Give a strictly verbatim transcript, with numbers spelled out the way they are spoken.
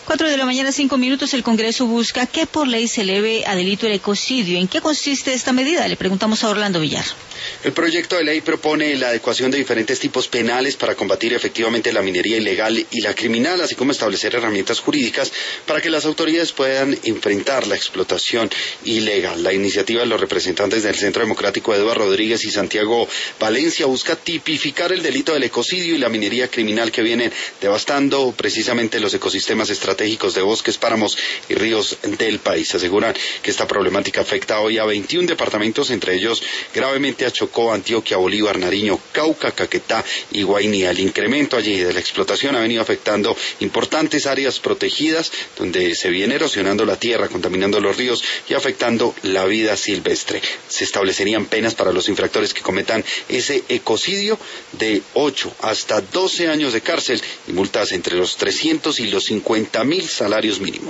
Cuatro de la mañana, cinco minutos. El Congreso busca que por ley se eleve a delito el ecocidio. ¿En qué consiste esta medida? Le preguntamos a Orlando Villar. El proyecto de ley propone la adecuación de diferentes tipos penales para combatir efectivamente la minería ilegal y la criminal, así como establecer herramientas jurídicas para que las autoridades puedan enfrentar la explotación ilegal. La iniciativa de los representantes del Centro Democrático Eduardo Rodríguez y Santiago Valencia busca tipificar el delito del ecocidio y la minería criminal que vienen devastando precisamente los ecosistemas estratégicos de bosques, páramos y ríos del país. Aseguran que esta problemática afecta hoy a veintiún departamentos, entre ellos gravemente a Chocó, Antioquia, Bolívar, Nariño, Cauca, Caquetá y Guainía. El incremento allí de la explotación ha venido afectando importantes áreas protegidas donde se viene erosionando la tierra, contaminando los ríos y afectando la vida silvestre. Se establecerían penas para los infractores que cometan ese ecocidio de ocho hasta doce años de cárcel y multas entre los trescientos y los cincuenta mil salarios mínimos.